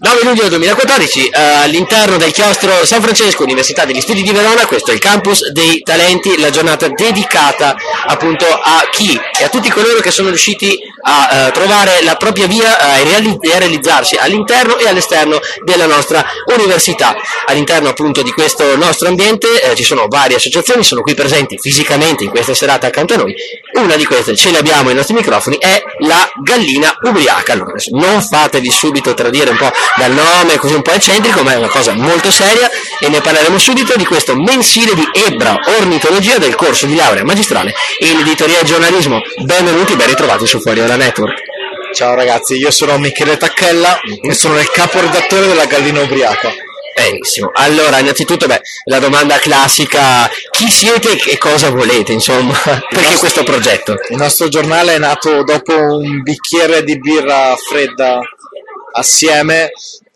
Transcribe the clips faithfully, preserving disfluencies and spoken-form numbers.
nove luglio duemilaquattordici, eh, all'interno del chiostro San Francesco, Università degli Studi di Verona. Questo è il Campus dei Talenti, la giornata dedicata appunto a chi e a tutti coloro che sono riusciti a uh, trovare la propria via uh, e reali- a realizzarsi all'interno e all'esterno della nostra università. All'interno appunto di questo nostro ambiente eh, ci sono varie associazioni, sono qui presenti fisicamente in questa serata accanto a noi. Una di queste, ce le abbiamo ai nostri microfoni, è la Gallina Ubriaca. Allora, non fatevi subito tradire un po' dal nome così un po' eccentrico, ma è una cosa molto seria e ne parleremo subito di questo mensile di Ebra Ornitologia del corso di laurea magistrale in editoria e giornalismo. Benvenuti, ben ritrovati su Fuori Dalla Network. Ciao ragazzi, io sono Michele Tacchella e sono il caporedattore della Gallina Ubriaca. Benissimo, allora innanzitutto beh, la domanda classica: chi siete e cosa volete, insomma, perché nostro, questo progetto? Il nostro giornale è nato dopo un bicchiere di birra fredda assieme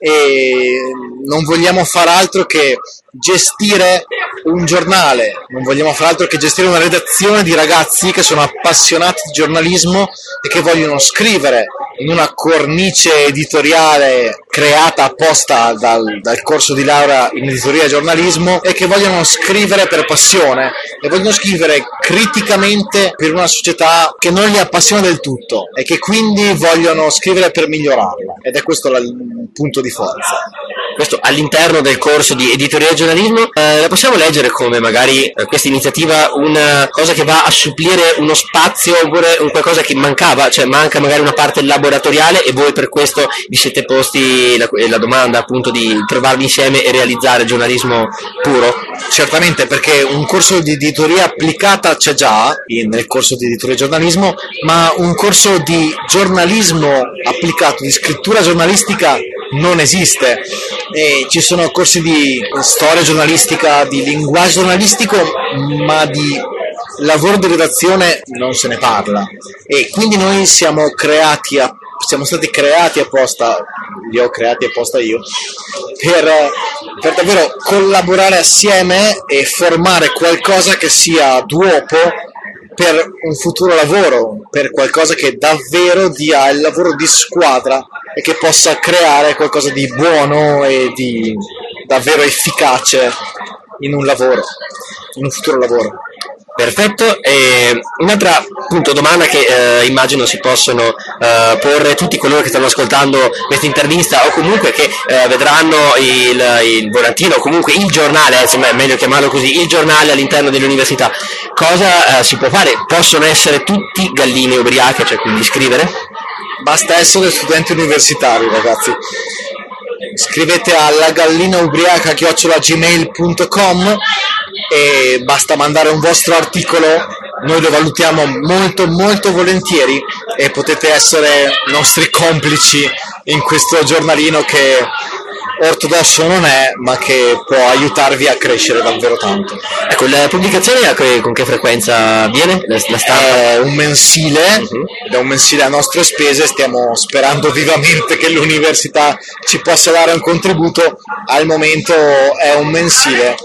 e non vogliamo far altro che gestire un giornale, non vogliamo far altro che gestire una redazione di ragazzi che sono appassionati di giornalismo e che vogliono scrivere in una cornice editoriale creata apposta dal, dal corso di laurea in editoria e giornalismo, e che vogliono scrivere per passione e vogliono scrivere criticamente per una società che non li appassiona del tutto e che quindi vogliono scrivere per migliorarla, ed è questo la, il punto di forza. Questo all'interno del corso di editoria e giornalismo. Eh, la possiamo leggere come magari eh, questa iniziativa una cosa che va a supplire uno spazio oppure un qualcosa che mancava, cioè manca magari una parte laboratoriale e voi per questo vi siete posti la, la domanda appunto di trovarvi insieme e realizzare giornalismo puro? Certamente, perché un corso di editoria applicata c'è già nel corso di editoria e giornalismo, ma un corso di giornalismo applicato, di scrittura giornalistica, non esiste. E ci sono corsi di storia giornalistica, di linguaggio giornalistico, ma di lavoro di redazione non se ne parla, e quindi noi siamo creati a, siamo stati creati apposta, li ho creati apposta io, per, per davvero collaborare assieme e formare qualcosa che sia d'uopo per un futuro lavoro, per qualcosa che davvero dia il lavoro di squadra e che possa creare qualcosa di buono e di davvero efficace in un lavoro, in un futuro lavoro. Perfetto, e un'altra appunto domanda che eh, immagino si possono eh, porre tutti coloro che stanno ascoltando questa intervista o comunque che eh, vedranno il, il volantino o comunque il giornale, insomma è meglio chiamarlo così, il giornale all'interno dell'università. Cosa eh, si può fare? Possono essere tutti galline ubriache, cioè quindi scrivere? Basta essere studenti universitari, ragazzi. Scrivete alla gallinaubriaca chiocciola gmail punto com e basta mandare un vostro articolo, noi lo valutiamo molto molto volentieri e potete essere nostri complici in questo giornalino che ortodosso non è, ma che può aiutarvi a crescere davvero tanto. Ecco, la pubblicazione con che frequenza avviene? La, la stampa? È un mensile, uh-huh. Ed è un mensile a nostre spese, stiamo sperando vivamente che l'università ci possa dare un contributo. Al momento è un mensile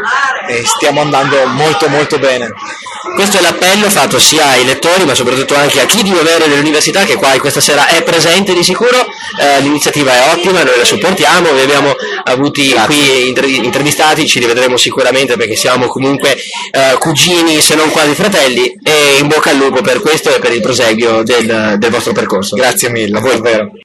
e stiamo andando molto molto bene. Questo è l'appello fatto sia ai lettori ma soprattutto anche a chi di dovere dell'università, che qua questa sera è presente di sicuro. Eh, l'iniziativa è ottima, noi la supportiamo, vi abbiamo avuti Grazie. qui intervistati, ci rivedremo sicuramente perché siamo comunque eh, cugini se non quasi fratelli, e in bocca al lupo per questo e per il proseguio del, del vostro percorso. Grazie mille, davvero.